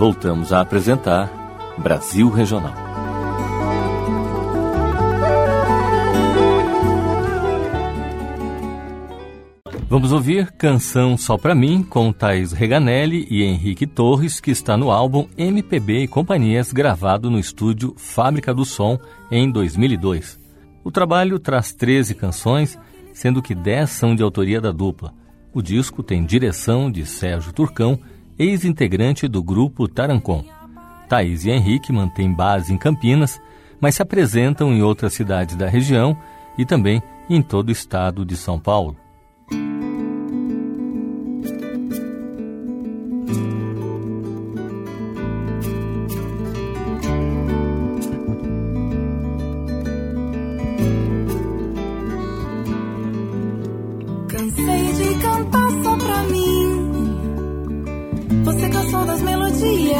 voltamos a apresentar Brasil Regional. Vamos ouvir Canção Só Pra Mim, com Thaís Reganelli e Henrique Torres, que está no álbum MPB e Companhias, gravado no estúdio Fábrica do Som, em 2002. O trabalho traz 13 canções, sendo que 10 são de autoria da dupla. O disco tem direção de Sérgio Turcão, ex-integrante do grupo Tarancon. Thaís e Henrique mantêm base em Campinas, mas se apresentam em outras cidades da região e também em todo o estado de São Paulo. Cansei de cantar só pra mim. Você cansou das melodias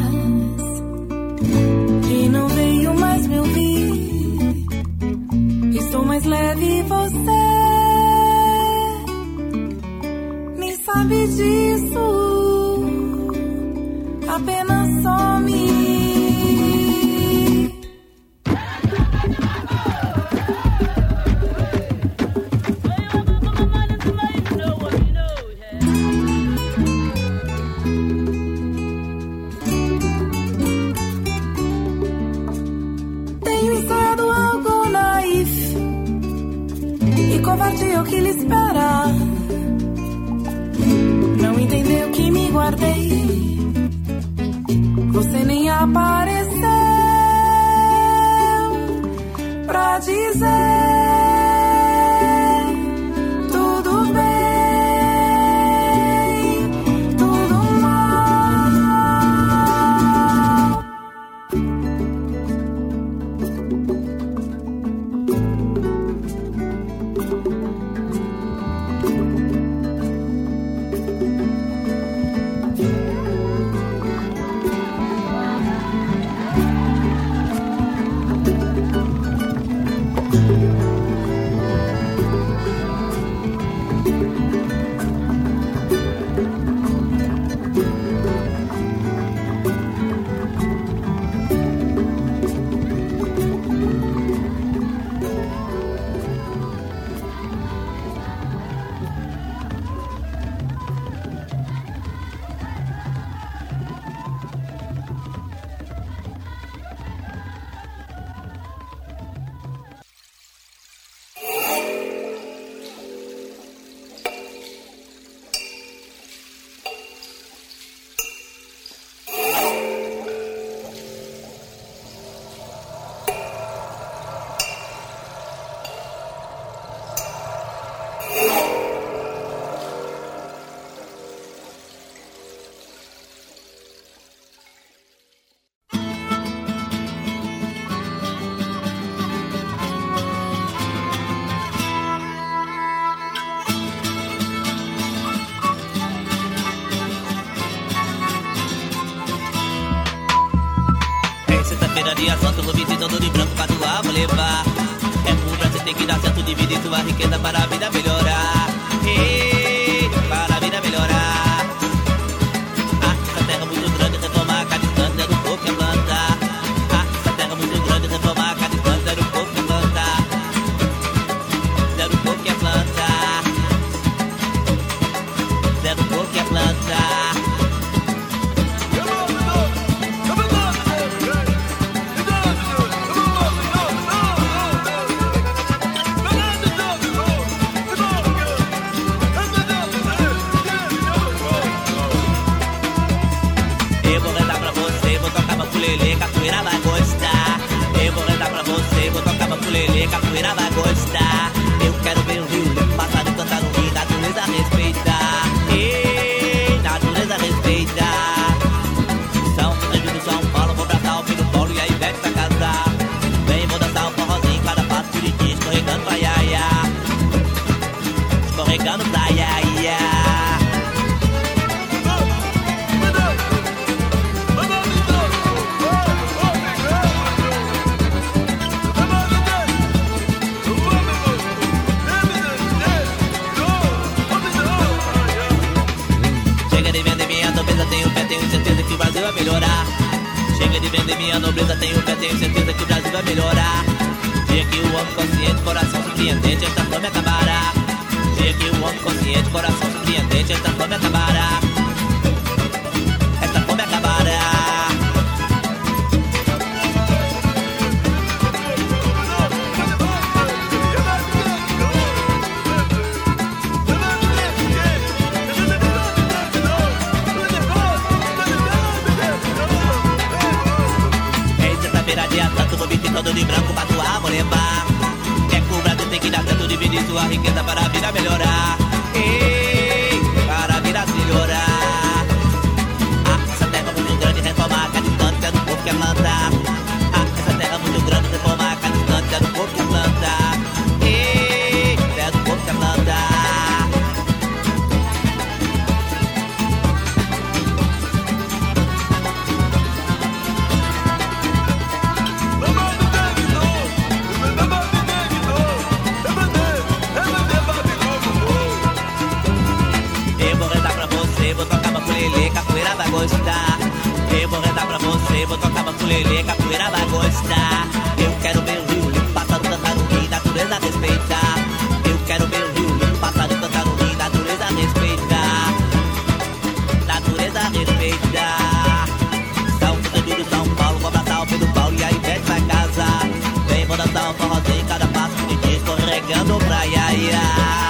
e não veio mais me ouvir. Estou mais leve, você nem sabe disso. Apenas some. Covarde é o que lhe espera. Não entendeu que me guardei. Você nem apareceu pra dizer tudo bem, tudo mal. Dia santo, vou visitando de branco, casual, vou levar. É pura, você tem que dar certo, dividir sua riqueza para a vida melhorar. Ei, para a vida melhorar. Essa terra muito grande, reformar cada instante, era o povo que planta. Essa terra muito grande, reformar cada instante, era o povo que planta. Era o povo que planta. Era o povo que planta. Capoeira vai gostar. Eu vou cantar pra você, vou tocar bambolê, capoeira vai gostar. Eu quero ver o rio passar e cantar no rio, natureza respeitar. Ei, natureza respeitar. São Francisco do São Paulo, vou abraçar o filho Paulo e a Ivete pra casar. Vem, vou dançar o forrozinho, cada passo direitinho, escorregando pra iaia. Escorregando pra iaia. Tenho certeza que o Brasil vai melhorar. Chega de vender minha nobreza, tenho fé, tenho certeza que o Brasil vai melhorar. Dia que o homem consciente, coração surpreendente, esta fome acabará. Dia que o homem consciente, coração surpreendente, esta fome acabará. Esta fome acabará. Todo de branco, patuá, vou levar. É que o Brasil tem que dar tanto, dividir sua riqueza para a vida melhorar. Ei, para a vida melhorar. Essa terra muito grande, reformar a distância do povo que é plantar. Essa terra muito grande, reformar a distância do povo que é plantar. Ei, terra do povo que é plantar. Capoeira vai gostar. Eu vou rezar pra você, vou tocar maculelê, capoeira vai gostar. Eu quero ver o rio limpo, pássaro cantar no rio, natureza respeitar. Eu quero ver o rio limpo, pássaro cantar no rio, natureza respeitar. Natureza respeitar. São Pedro do São Paulo, vou abraçar o Pedro Paulo e a Ivete vai casar. Vem, vou dançar um forrozinho, cada passo que me diz, escorregando pra iaiá.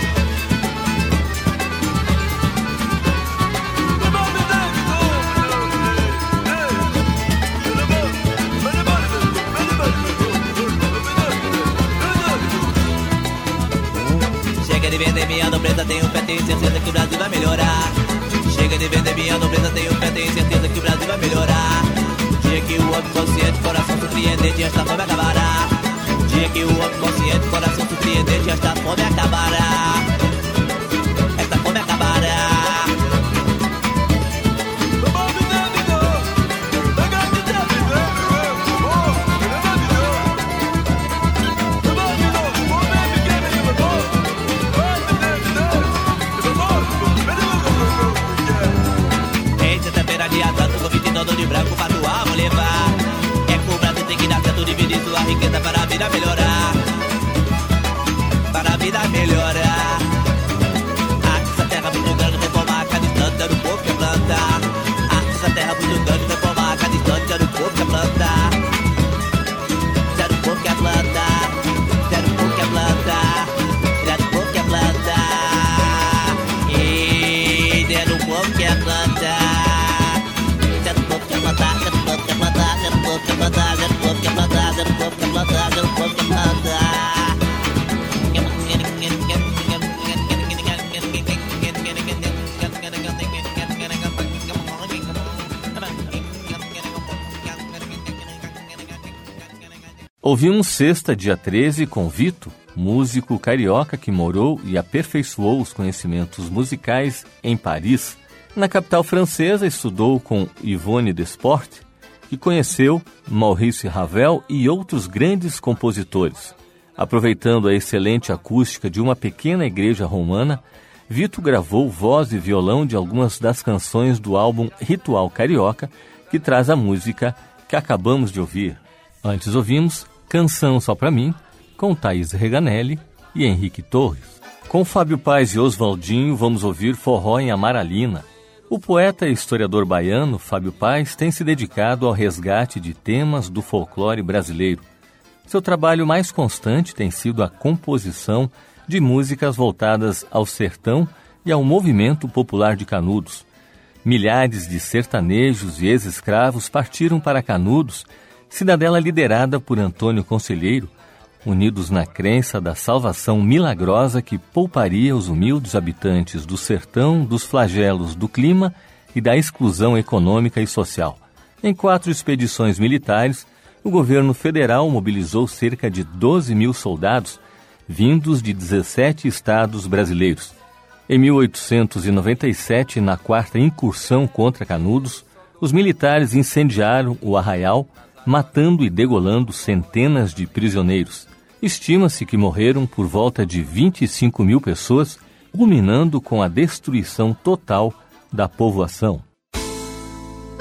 Chega de vender minha nobreza, tenho fé, tenho certeza que o Brasil vai melhorar. Chega de vender minha nobreza, tenho fé, tenho certeza que o Brasil vai melhorar. Dia que o homem consciente, coração surpreendente, esta fome acabará. Dia que o homem consciente, coração surpreendente, esta fome acabará. Esta fome acabará. Todo de branco, patuá, vou levar. É que o Brasil tem que dar certo, dividir sua riqueza para a vida melhorar. Para a vida melhorar. Essa terra muito grande, reformar cada instante do povo que plantar. Essa terra muito grande, reformar cada instante do povo que plantar. Zero povo que plantar. Zero povo que plantar. Zero povo que plantar. E zero povo que plantar. Ouvimos Sexta, dia 13, com Vito, músico carioca que morou e aperfeiçoou os conhecimentos musicais em Paris. Na capital francesa, estudou com Yvonne Desportes, que conheceu Maurice Ravel e outros grandes compositores. Aproveitando a excelente acústica de uma pequena igreja romana, Vito gravou voz e violão de algumas das canções do álbum Ritual Carioca, que traz a música que acabamos de ouvir. Antes ouvimos Canção Só Pra Mim, com Thaís Reganelli e Henrique Torres. Com Fábio Paz e Oswaldinho, vamos ouvir Forró em Amaralina. O poeta e historiador baiano Fábio Paz tem se dedicado ao resgate de temas do folclore brasileiro. Seu trabalho mais constante tem sido a composição de músicas voltadas ao sertão e ao movimento popular de Canudos. Milhares de sertanejos e ex-escravos partiram para Canudos, cidadela liderada por Antônio Conselheiro, unidos na crença da salvação milagrosa que pouparia os humildes habitantes do sertão dos flagelos do clima e da exclusão econômica e social. Em 4 expedições militares, o governo federal mobilizou cerca de 12 mil soldados, vindos de 17 estados brasileiros. Em 1897, na 4ª incursão contra Canudos, os militares incendiaram o arraial, matando e degolando centenas de prisioneiros. Estima-se que morreram por volta de 25 mil pessoas, culminando com a destruição total da povoação.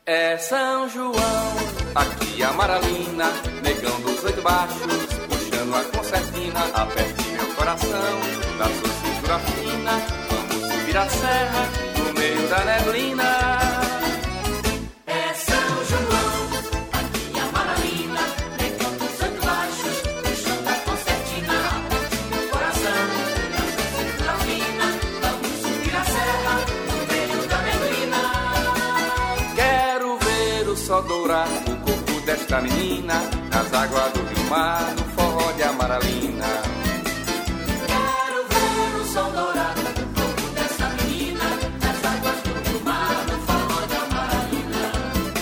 É São João, aqui a Maralina, negão dos 8 baixos, puxando a concertina, aperte meu coração, da sua cintura fina, vamos subir a serra, no meio da neblina. É São João, aqui a Maralina, negão dos 8 baixos, puxando a concertina, aperte meu coração, da sua cintura fina, vamos subir a serra, no meio da neblina. Quero ver o sol dourar o corpo desta menina, nas águas do rio mar, no forró de Amaralina. Quero ver o sol dourar o corpo dessa menina, nas águas do rio mar, no forró de Amaralina.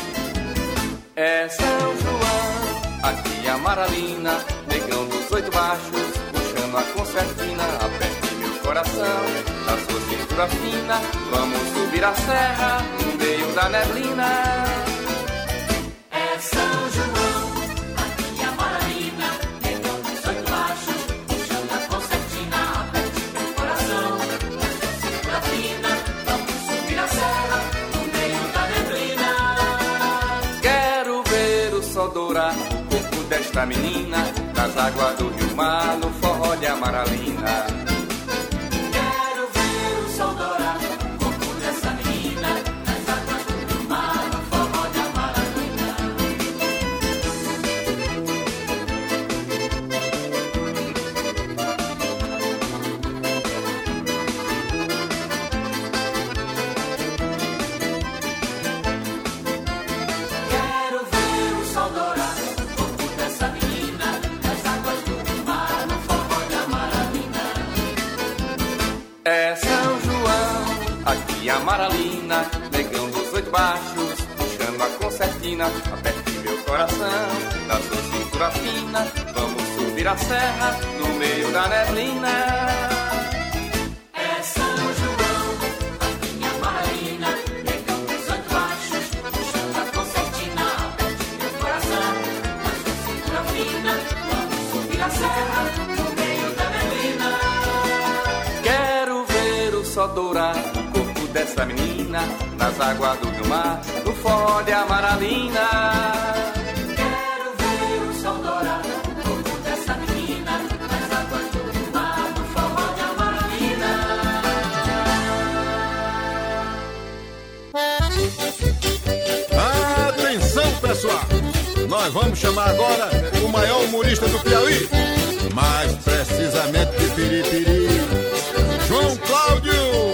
É São João, aqui a Maralina, negão dos 8 baixos, puxando a concertina, aperte meu coração, da sua cintura fina, vamos subir a serra, no meio da neblina. É São João, aqui a Maralina, negão dos 8 baixos, puxando a concertina, aperte meu coração, da sua cintura fina, vamos subir a serra, no meio da neblina. Quero ver o sol dourar o corpo desta menina, nas águas do rio mar, no forró de Amaralina. Quero ver o sol dourar o corpo dessa menina, nas águas do rio mar, no forró de Amaralina. Quero ver o sol dourar o corpo dessa menina, nas águas do rio mar, no forró de Amaralina. É São João, aqui a Maralina, negão dos 8 baixos, puxando a concertina, aperte meu coração, da sua cintura fina, vamos subir a serra, no meio da neblina. É São João, aqui a Maralina, negão dos 8 baixos, puxando a concertina, aperte meu coração, da sua cintura fina, vamos subir a serra, no meio da neblina. Quero ver o sol dourar o corpo dessa menina, nas águas do rio mar, no forró de Amaralina. Quero ver o sol dourar o corpo dessa menina, nas águas do rio mar, no forró de Amaralina. Atenção, pessoal! Nós vamos chamar agora o maior humorista do Piauí, mais precisamente de Piripiri, João Cláudio!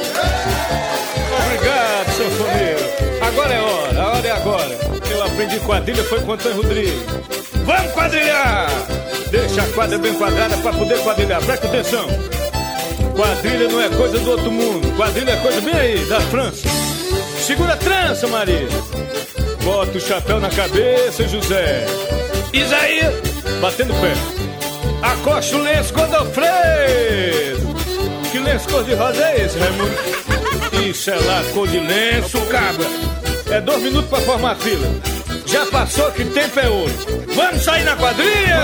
Obrigado, sanfoneiro. Agora é a hora é agora. Eu aprendi quadrilha foi com o Antônio Rodrigues. Vamos quadrilhar! Deixa a quadra bem quadrada pra poder quadrilhar. Presta atenção. Quadrilha não é coisa do outro mundo. Quadrilha é coisa bem aí, da França. Segura a trança, Maria. Bota o chapéu na cabeça, José. Isaías, batendo pé. Acosta o lenço, Godofredo. Que lenço cor-de-rosa é esse, Raimundo? Isso é lá, cor de lenço, cabra. É 2 minutos pra formar a fila. Já passou que tempo é ouro. Vamos sair na quadrilha!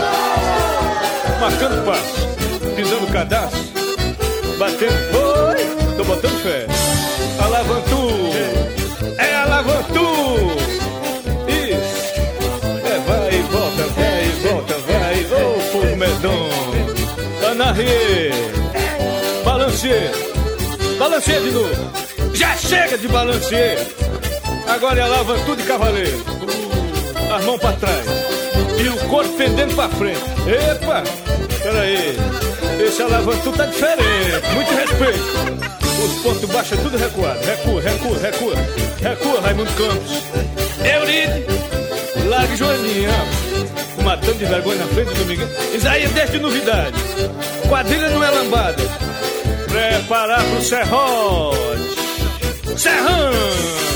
Marcando passo, pisando o cadastro, batendo. Oi, tô botando fé. Alavantu, é alavantu. Isso, é vai e volta, vai e volta, vai. Ô, povo medonho. Anarriê, balanceê, balanceê de novo. Já chega de balanceê. Agora é alavantu de cavaleiro. As mãos pra trás e o corpo pendendo pra frente. Epa, peraí. Esse alavantu tá diferente. Muito respeito. Os pontos baixos é tudo recuado. Recua, recua, recua. Recua, Raimundo Campos. Euride, larga Joaninha. Matando de vergonha na frente do Miguel. Isaías, deixa de novidade. Quadrilha não é lambada. Preparar pro serrote. Serrando.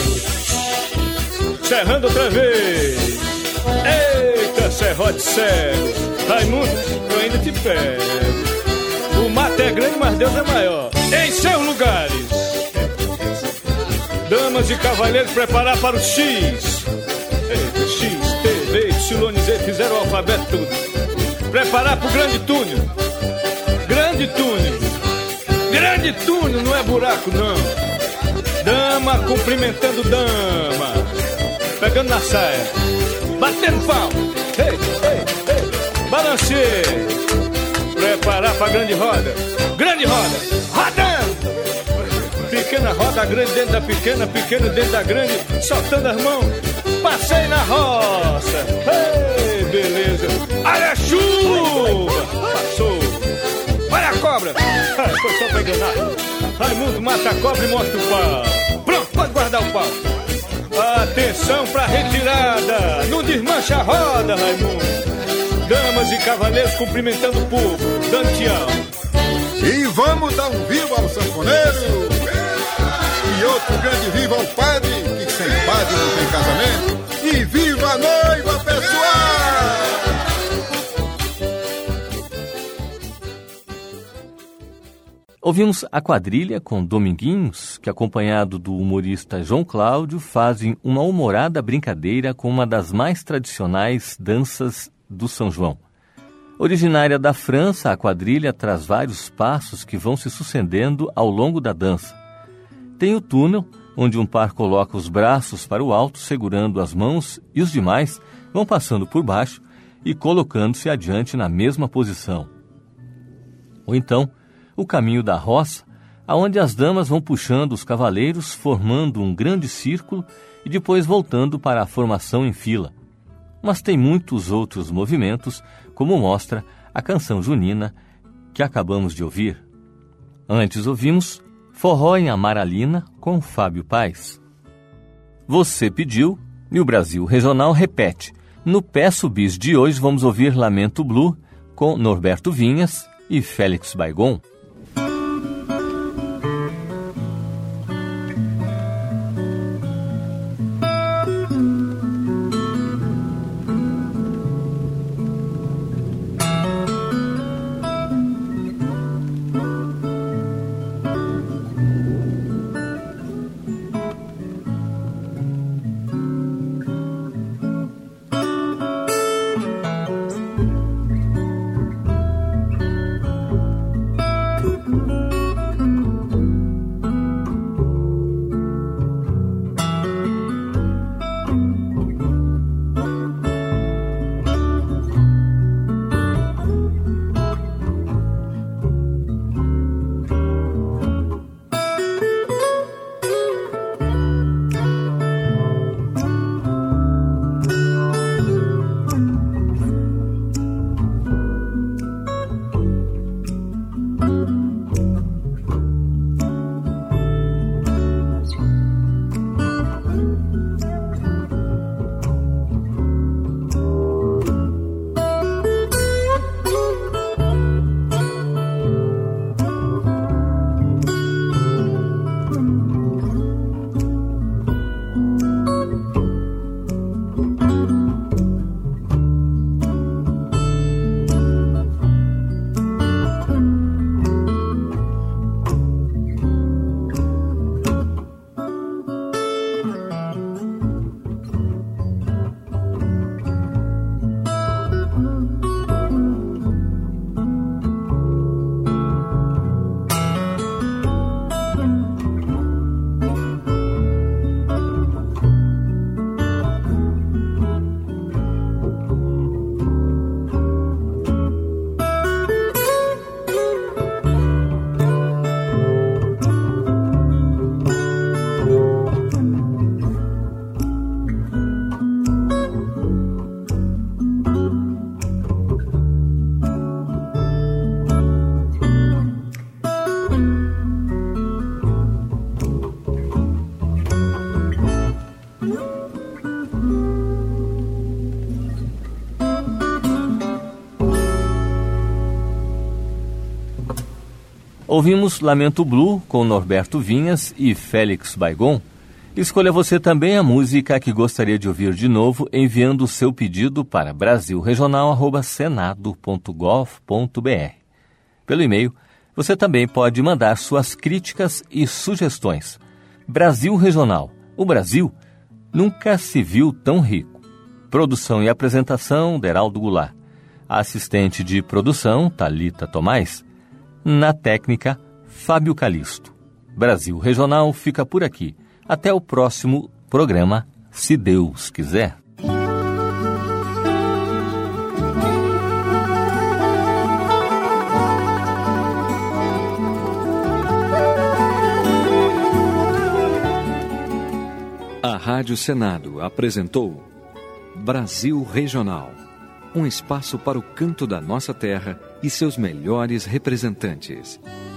Serrando outra vez. Eita, serrote cego. Raimundo, eu ainda te pego. O mato é grande, mas Deus é maior. Em seus lugares. Damas e cavalheiros, preparar para o X. Eita, X, T, V, Y, Z, fizeram o alfabeto tudo. Preparar para o grande túnel. Grande túnel. Grande túnel, não é buraco não. Dama cumprimentando dama. pegando na saia, batendo pau. Ei, ei, ei, balanceio. Preparar pra grande roda, rodando. Pequena roda, grande dentro da pequena, pequeno dentro da grande, soltando as mãos, passei na roça. Ei, beleza. Olha a chuva, passou. Olha a cobra, foi só pra enganar. Raimundo mata a cobra e mostra o pau. Pronto, pode guardar o pau. Atenção pra retirada, não desmancha a roda, Raimundo. Damas e cavaleiros cumprimentando o povo, dando tchau. E vamos dar um viva ao sanfoneiro. E outro grande viva ao padre, que sem padre não tem casamento. E viva a noiva, pessoal! Ouvimos a quadrilha com Dominguinhos, que acompanhado do humorista João Cláudio, fazem uma humorada brincadeira com uma das mais tradicionais danças do São João. Originária da França, a quadrilha traz vários passos que vão se sucedendo ao longo da dança. Tem o túnel, onde um par coloca os braços para o alto, segurando as mãos, e os demais vão passando por baixo e colocando-se adiante na mesma posição. Ou então, o caminho da roça, aonde as damas vão puxando os cavaleiros, formando um grande círculo e depois voltando para a formação em fila. Mas tem muitos outros movimentos, como mostra a canção junina que acabamos de ouvir. Antes ouvimos Forró em Amaralina, com Fábio Paes. Você pediu e o Brasil Regional repete. No Peço Bis de hoje vamos ouvir Lamento Blue, com Norberto Vinhas e Félix Baigon. Ouvimos Lamento Blue com Norberto Vinhas e Félix Baigon. Escolha você também a música que gostaria de ouvir de novo, enviando o seu pedido para brasilregional@senado.gov.br. Pelo e-mail, você também pode mandar suas críticas e sugestões. Brasil Regional. O Brasil nunca se viu tão rico. Produção e apresentação, Deraldo Goulart. Assistente de produção, Thalita Tomás. Na técnica, Fábio Calisto. Brasil Regional fica por aqui. Até o próximo programa Se Deus quiser. A Rádio Senado apresentou Brasil Regional, um espaço para o canto da nossa terra e seus melhores representantes.